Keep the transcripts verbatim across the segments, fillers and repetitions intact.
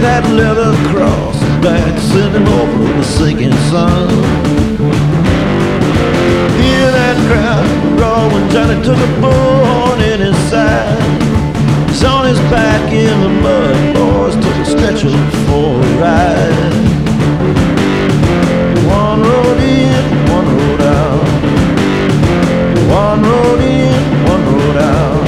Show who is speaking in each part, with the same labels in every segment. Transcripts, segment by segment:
Speaker 1: that leather cross back, sending over the sinking sun. Hear that crowd roar when Johnny took a bullhorn in his side. He's on his back in the mud, boys took a stretcher for a ride. One road in, one road out. One road in, one road out.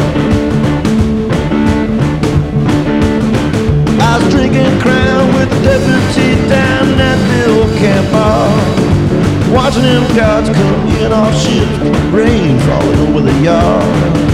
Speaker 1: I was drinking Crown with the deputy down at the old camp bar, watching them guards come in off shift, rain falling over the yard.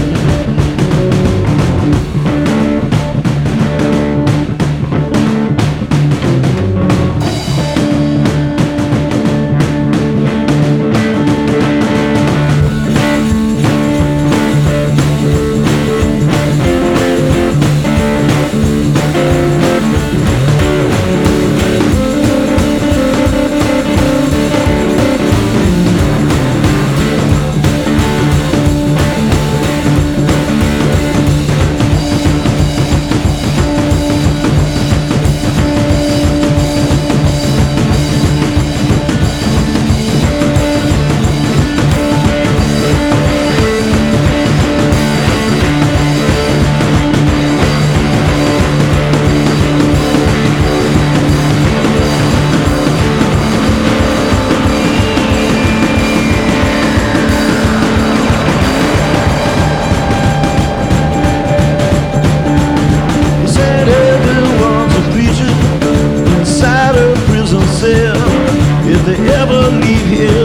Speaker 1: If they ever leave here,